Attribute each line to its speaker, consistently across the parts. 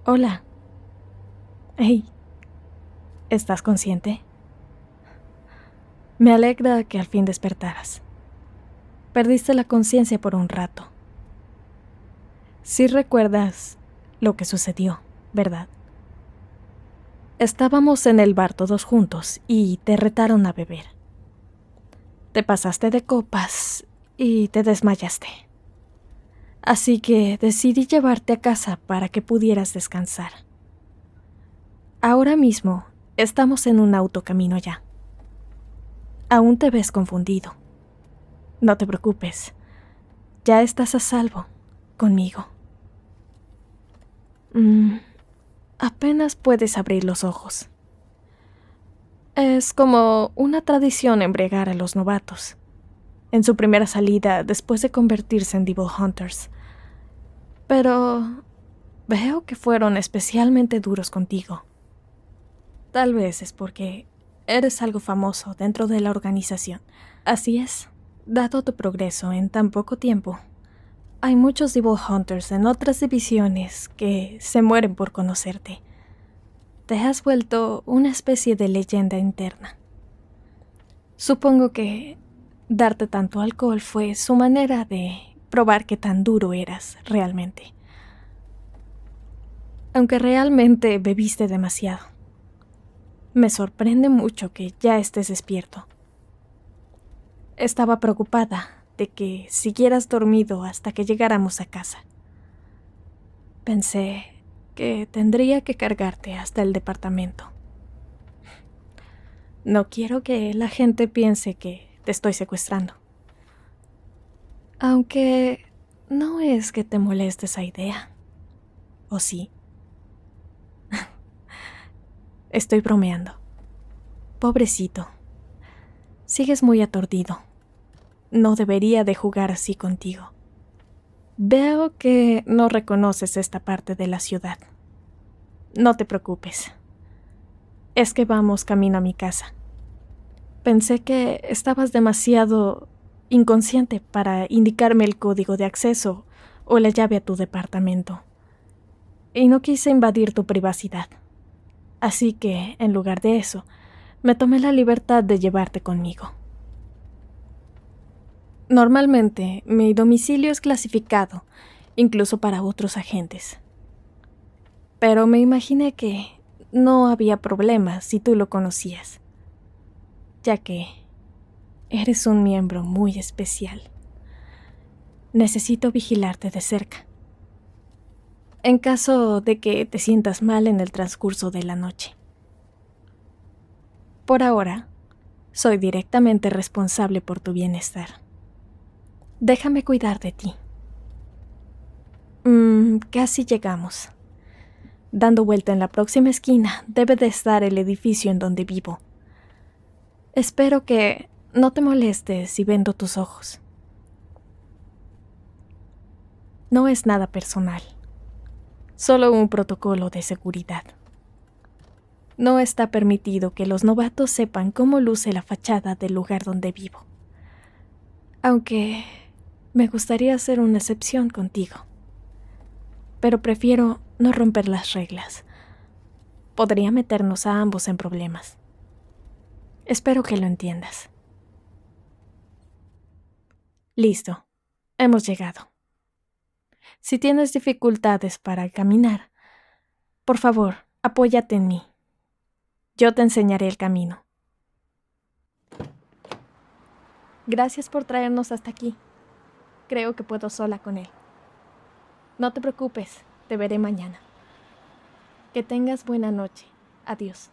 Speaker 1: Hola. Hey, ¿estás consciente? Me alegra que al fin despertaras. Perdiste la conciencia por un rato. Sí recuerdas lo que sucedió, ¿verdad? Estábamos en el bar todos juntos y te retaron a beber. Te pasaste de copas y te desmayaste. Así que decidí llevarte a casa para que pudieras descansar. Ahora mismo estamos en un autocamino ya. Aún te ves confundido. No te preocupes. Ya estás a salvo conmigo. Apenas puedes abrir los ojos. Es como una tradición embriagar a los novatos en su primera salida después de convertirse en Devil Hunters. Pero veo que fueron especialmente duros contigo. Tal vez es porque eres algo famoso dentro de la organización. Así es, dado tu progreso en tan poco tiempo, hay muchos Devil Hunters en otras divisiones que se mueren por conocerte. Te has vuelto una especie de leyenda interna. Supongo que darte tanto alcohol fue su manera de probar qué tan duro eras realmente. Aunque realmente bebiste demasiado. Me sorprende mucho que ya estés despierto. Estaba preocupada de que siguieras dormido hasta que llegáramos a casa. Pensé que tendría que cargarte hasta el departamento. No quiero que la gente piense que te estoy secuestrando. Aunque no es que te moleste esa idea. ¿O sí? Estoy bromeando. Pobrecito. Sigues muy aturdido. No debería de jugar así contigo. Veo que no reconoces esta parte de la ciudad. No te preocupes. Es que vamos camino a mi casa. Pensé que estabas demasiado inconsciente para indicarme el código de acceso o la llave a tu departamento. Y no quise invadir tu privacidad. Así que, en lugar de eso, me tomé la libertad de llevarte conmigo. Normalmente, mi domicilio es clasificado, incluso para otros agentes. Pero me imaginé que no había problema si tú lo conocías, ya que eres un miembro muy especial. Necesito vigilarte de cerca, en caso de que te sientas mal en el transcurso de la noche. Por ahora, soy directamente responsable por tu bienestar. Déjame cuidar de ti. Casi llegamos. Dando vuelta en la próxima esquina debe de estar el edificio en donde vivo. Espero que no te molestes si vendo tus ojos. No es nada personal, solo un protocolo de seguridad. No está permitido que los novatos sepan cómo luce la fachada del lugar donde vivo. Aunque me gustaría hacer una excepción contigo. Pero prefiero no romper las reglas. Podría meternos a ambos en problemas. Espero que lo entiendas. Listo, hemos llegado. Si tienes dificultades para caminar, por favor, apóyate en mí. Yo te enseñaré el camino. Gracias por traernos hasta aquí. Creo que puedo sola con él. No te preocupes, te veré mañana. Que tengas buena noche. Adiós.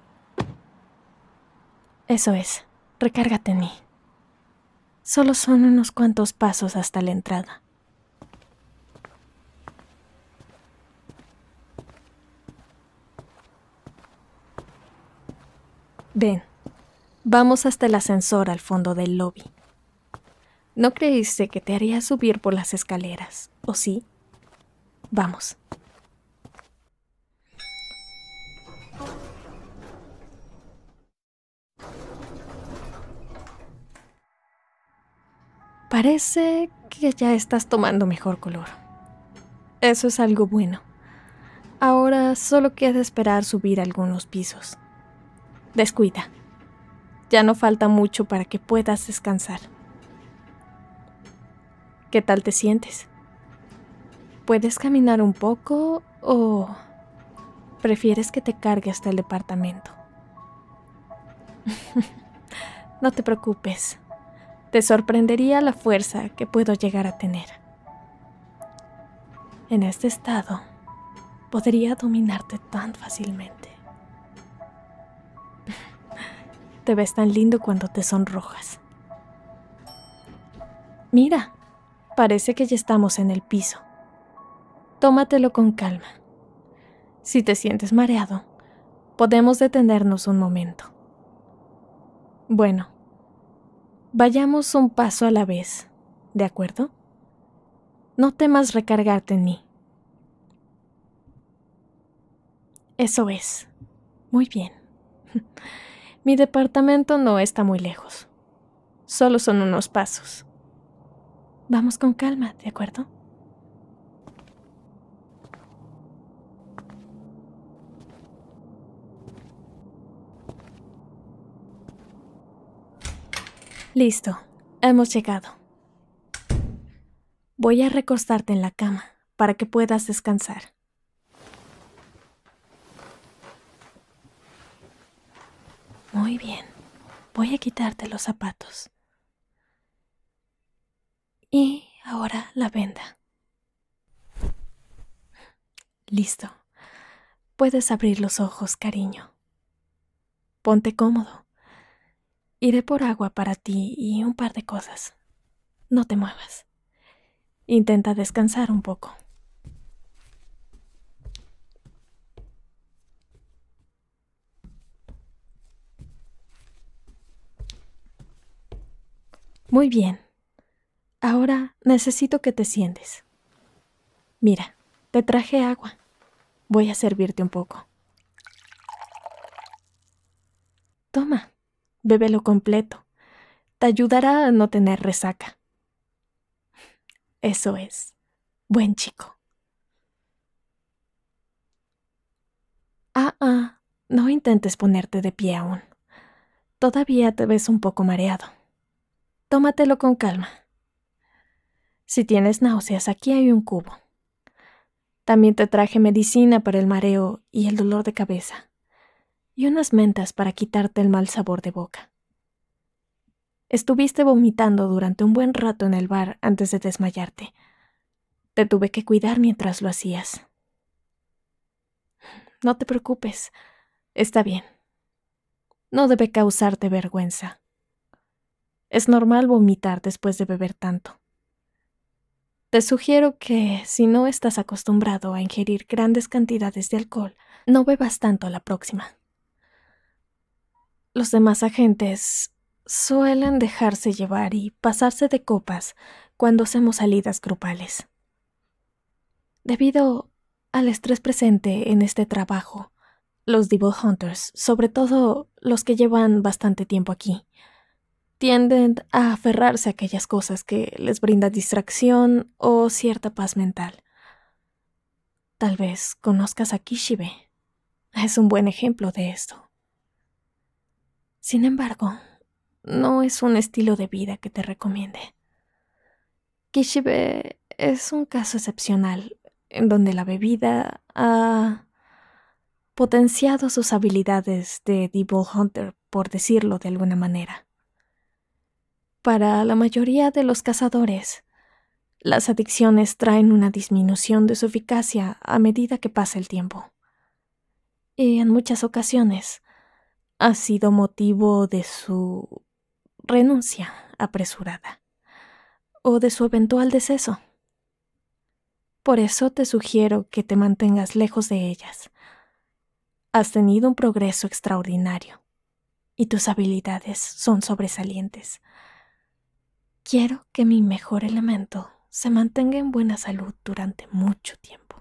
Speaker 1: Eso es, recárgate en mí. Solo son unos cuantos pasos hasta la entrada. Ven, vamos hasta el ascensor al fondo del lobby. ¿No creíste que te haría subir por las escaleras, o sí? Vamos. Parece que ya estás tomando mejor color. Eso es algo bueno. Ahora solo queda esperar subir algunos pisos. Descuida. Ya no falta mucho para que puedas descansar. ¿Qué tal te sientes? ¿Puedes caminar un poco o prefieres que te cargue hasta el departamento? No te preocupes. Te sorprendería la fuerza que puedo llegar a tener. En este estado, podría dominarte tan fácilmente. Te ves tan lindo cuando te sonrojas. Mira, parece que ya estamos en el piso. Tómatelo con calma. Si te sientes mareado, podemos detenernos un momento. Bueno, vayamos un paso a la vez, ¿de acuerdo? No temas recargarte en mí. Eso es. Muy bien. Mi departamento no está muy lejos. Solo son unos pasos. Vamos con calma, ¿de acuerdo? Listo, hemos llegado. Voy a recostarte en la cama para que puedas descansar. Muy bien, voy a quitarte los zapatos. Y ahora la venda. Listo. Puedes abrir los ojos, cariño. Ponte cómodo. Iré por agua para ti y un par de cosas. No te muevas. Intenta descansar un poco. Muy bien. Ahora necesito que te sientes. Mira, te traje agua. Voy a servirte un poco. Toma, bébelo completo. Te ayudará a no tener resaca. Eso es. Buen chico. No intentes ponerte de pie aún. Todavía te ves un poco mareado. Tómatelo con calma. Si tienes náuseas, aquí hay un cubo. También te traje medicina para el mareo y el dolor de cabeza, y unas mentas para quitarte el mal sabor de boca. Estuviste vomitando durante un buen rato en el bar antes de desmayarte. Te tuve que cuidar mientras lo hacías. No te preocupes, está bien. No debe causarte vergüenza. Es normal vomitar después de beber tanto. Te sugiero que, si no estás acostumbrado a ingerir grandes cantidades de alcohol, no bebas tanto la próxima. Los demás agentes suelen dejarse llevar y pasarse de copas cuando hacemos salidas grupales. Debido al estrés presente en este trabajo, los Devil Hunters, sobre todo los que llevan bastante tiempo aquí, tienden a aferrarse a aquellas cosas que les brindan distracción o cierta paz mental. Tal vez conozcas a Kishibe. Es un buen ejemplo de esto. Sin embargo, no es un estilo de vida que te recomiende. Kishibe es un caso excepcional en donde la bebida ha potenciado sus habilidades de Devil Hunter, por decirlo de alguna manera. Para la mayoría de los cazadores, las adicciones traen una disminución de su eficacia a medida que pasa el tiempo. Y en muchas ocasiones ha sido motivo de su renuncia apresurada o de su eventual deceso. Por eso te sugiero que te mantengas lejos de ellas. Has tenido un progreso extraordinario y tus habilidades son sobresalientes. Quiero que mi mejor elemento se mantenga en buena salud durante mucho tiempo.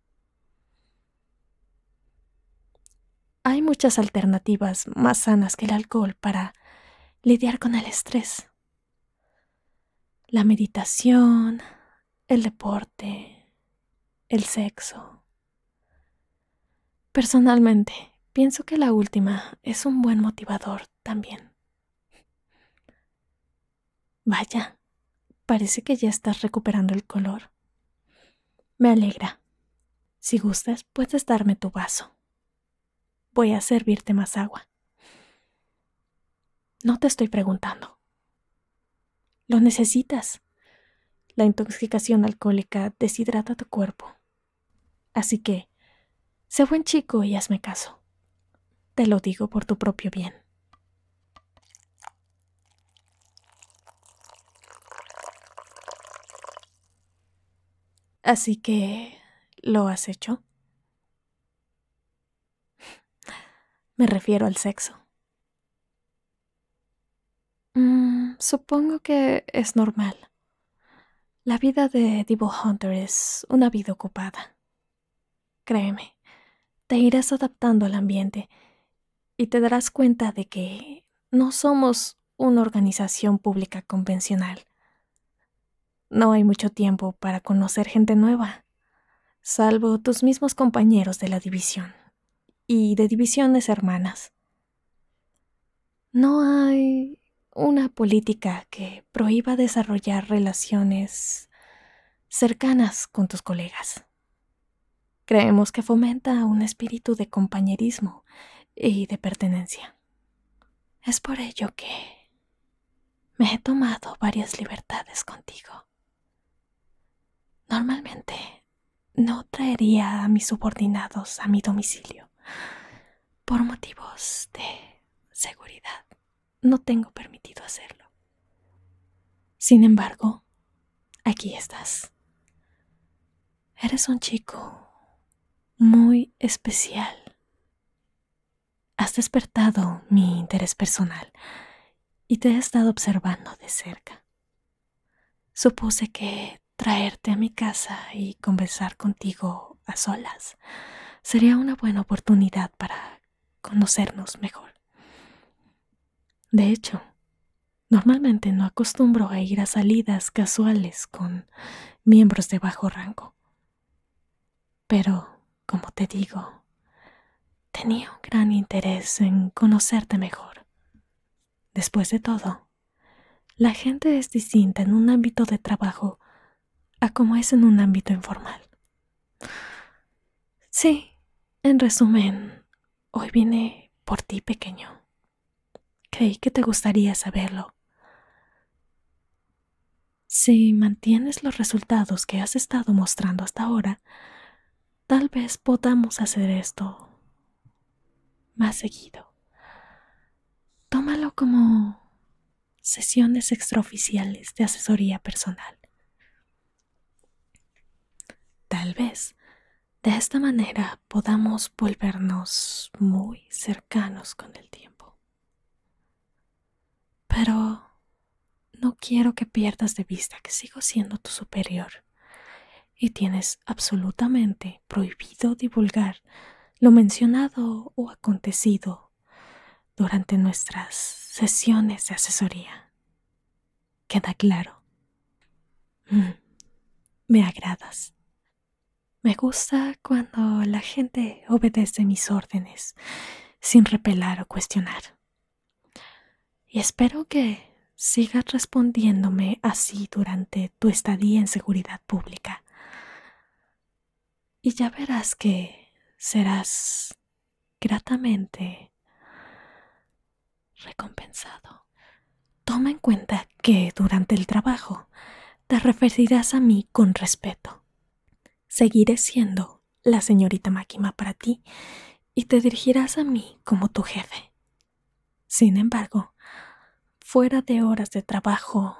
Speaker 1: Hay muchas alternativas más sanas que el alcohol para lidiar con el estrés. La meditación, el deporte, el sexo. Personalmente, pienso que la última es un buen motivador también. Vaya, parece que ya estás recuperando el color. Me alegra. Si gustas, puedes darme tu vaso. Voy a servirte más agua. No te estoy preguntando. Lo necesitas. La intoxicación alcohólica deshidrata tu cuerpo. Así que, sé buen chico y hazme caso. Te lo digo por tu propio bien. Así que, ¿lo has hecho? Me refiero al sexo. Supongo que es normal. La vida de Devil Hunter es una vida ocupada. Créeme, te irás adaptando al ambiente y te darás cuenta de que no somos una organización pública convencional. No hay mucho tiempo para conocer gente nueva, salvo tus mismos compañeros de la división y de divisiones hermanas. No hay una política que prohíba desarrollar relaciones cercanas con tus colegas. Creemos que fomenta un espíritu de compañerismo y de pertenencia. Es por ello que me he tomado varias libertades contigo. Normalmente no traería a mis subordinados a mi domicilio. Por motivos de seguridad, no tengo permitido hacerlo. Sin embargo, aquí estás. Eres un chico muy especial. Has despertado mi interés personal y te he estado observando de cerca. Supuse que traerte a mi casa y conversar contigo a solas sería una buena oportunidad para conocernos mejor. De hecho, normalmente no acostumbro a ir a salidas casuales con miembros de bajo rango. Pero, como te digo, tenía un gran interés en conocerte mejor. Después de todo, la gente es distinta en un ámbito de trabajo a como es en un ámbito informal. Sí, en resumen, hoy vine por ti, pequeño. Creí que te gustaría saberlo. Si mantienes los resultados que has estado mostrando hasta ahora, tal vez podamos hacer esto más seguido. Tómalo como sesiones extraoficiales de asesoría personal. Tal vez de esta manera podamos volvernos muy cercanos con el tiempo. Pero no quiero que pierdas de vista que sigo siendo tu superior y tienes absolutamente prohibido divulgar lo mencionado o acontecido durante nuestras sesiones de asesoría. ¿Queda claro? Me agradas. Me gusta cuando la gente obedece mis órdenes sin repelar o cuestionar. Y espero que sigas respondiéndome así durante tu estadía en seguridad pública. Y ya verás que serás gratamente recompensado. Toma en cuenta que durante el trabajo te referirás a mí con respeto. Seguiré siendo la señorita Máquina para ti y te dirigirás a mí como tu jefe. Sin embargo, fuera de horas de trabajo,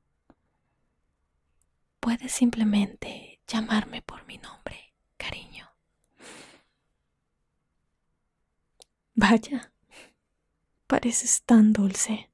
Speaker 1: puedes simplemente llamarme por mi nombre, cariño. Vaya, pareces tan dulce.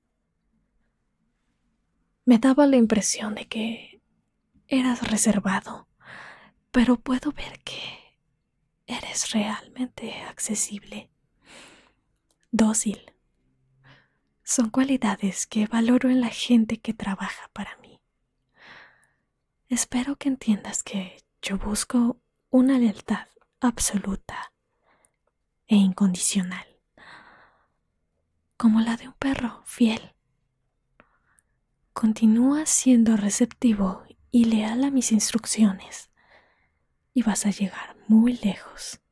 Speaker 1: Me daba la impresión de que eras reservado, pero puedo ver que eres realmente accesible, dócil. Son cualidades que valoro en la gente que trabaja para mí. Espero que entiendas que yo busco una lealtad absoluta e incondicional, como la de un perro fiel. Continúa siendo receptivo y leal a mis instrucciones y vas a llegar muy lejos.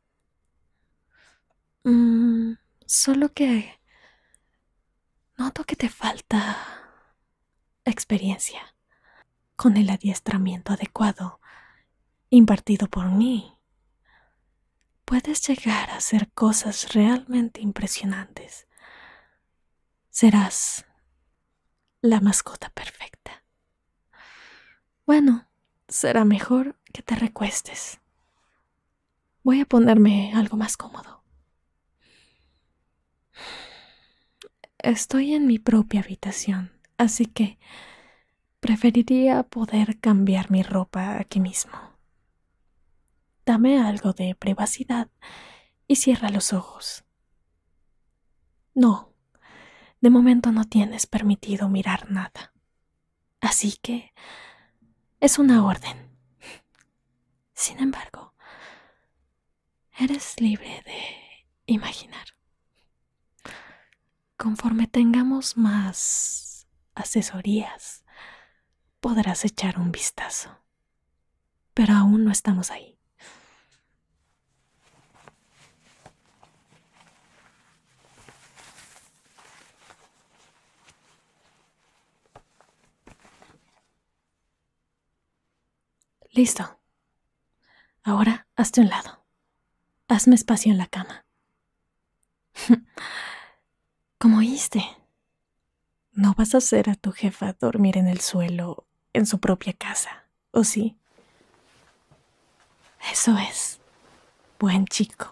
Speaker 1: Solo que noto que te falta experiencia. Con el adiestramiento adecuado impartido por mí, puedes llegar a hacer cosas realmente impresionantes. Serás la mascota perfecta. Bueno, será mejor que te recuestes. Voy a ponerme algo más cómodo. Estoy en mi propia habitación, así que preferiría poder cambiar mi ropa aquí mismo. Dame algo de privacidad y cierra los ojos. No, de momento no tienes permitido mirar nada. Así que es una orden. Sin embargo, eres libre de imaginar. Conforme tengamos más asesorías, podrás echar un vistazo. Pero aún no estamos ahí. Listo. Ahora hazte un lado. Hazme espacio en la cama. Como oíste, no vas a hacer a tu jefa dormir en el suelo en su propia casa, ¿o sí? Eso es. Buen chico.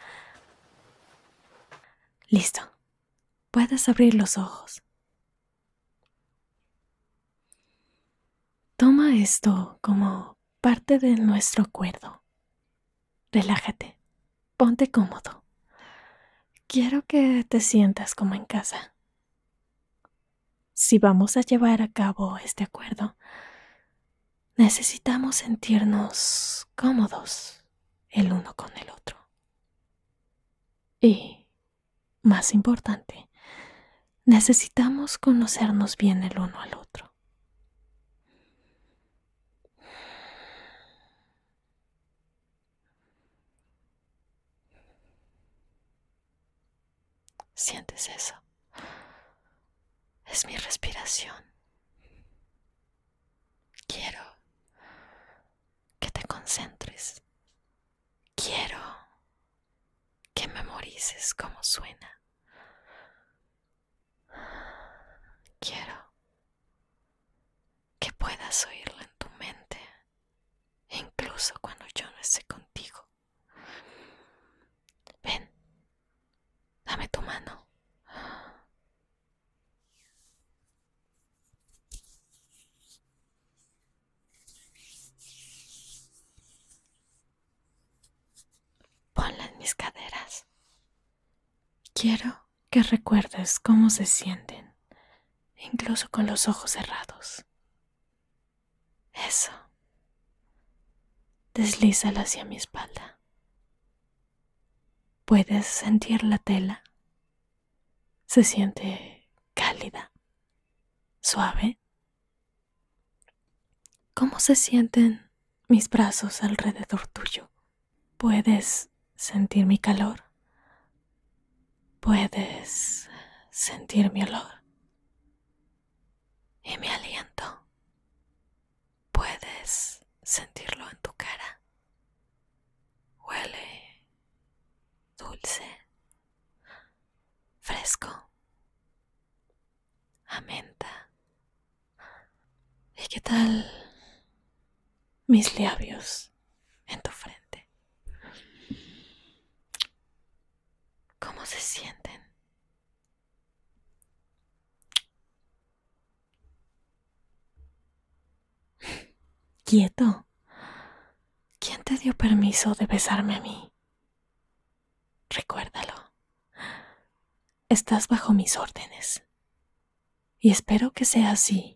Speaker 1: Listo. Puedes abrir los ojos. Toma esto como parte de nuestro acuerdo. Relájate. Ponte cómodo. Quiero que te sientas como en casa. Si vamos a llevar a cabo este acuerdo, necesitamos sentirnos cómodos el uno con el otro. Y, más importante, necesitamos conocernos bien el uno al otro. ¿Sientes eso? Es mi respiración. Quiero que te concentres. Quiero que memorices cómo suena. Quiero que puedas oírlo en tu mente, incluso cuando yo no esté contigo. Ven, dame tu mano. Ponla en mis caderas. Quiero que recuerdes cómo se sienten, incluso con los ojos cerrados. Eso. Deslízala hacia mi espalda. ¿Puedes sentir la tela? Se siente cálida, suave. ¿Cómo se sienten mis brazos alrededor tuyo? ¿Puedes sentir mi calor? ¿Puedes sentir mi olor y mi aliento? ¿Puedes sentirlo en tu cara? Huele dulce, fresco, a menta. ¿Y qué tal mis labios en tu frente? ¿Cómo se sienten? Quieto. ¿Quién te dio permiso de besarme a mí? Recuérdalo. Estás bajo mis órdenes. Y espero que sea así,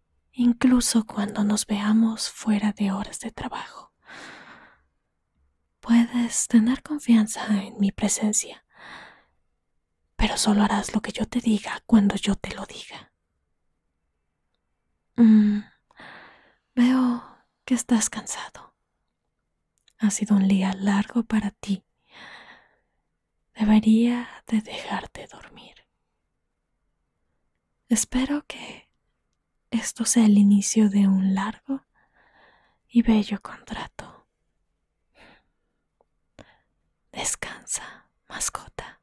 Speaker 1: incluso cuando nos veamos fuera de horas de trabajo. Puedes tener confianza en mi presencia, pero solo harás lo que yo te diga cuando yo te lo diga. Veo que estás cansado. Ha sido un día largo para ti. Debería de dejarte dormir. Espero que esto sea el inicio de un largo y bello contrato. Descansa, mascota.